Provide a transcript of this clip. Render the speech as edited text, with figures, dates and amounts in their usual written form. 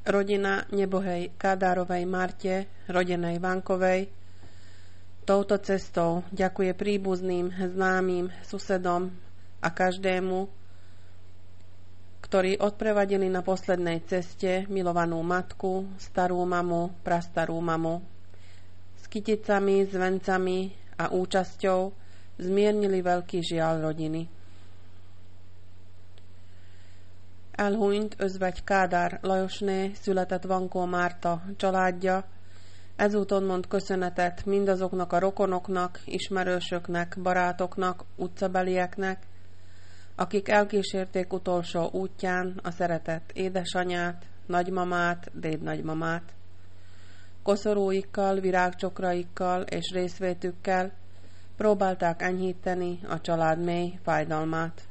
Rodina Nebohej Kádárovej Marte, rodenej Vankovej, touto cestou ďakuje príbuzným, známym, susedom a každému, ktorí odprevadili na poslednej ceste milovanú matku, starú mamu, prastarú mamu. S kyticami, s vencami a účasťou zmiernili veľký žiaľ rodiny. Elhunyt Özvegy Kádár Lajosné született Vankó Márta családja. Ezúton mond köszönetet mindazoknak a rokonoknak, ismerősöknek, barátoknak, utcabelieknek, akik elkísérték utolsó útján a szeretett édesanyát, nagymamát, dédnagymamát. Koszorúikkal, virágcsokraikkal és részvétükkel próbálták enyhíteni a család mély fájdalmát.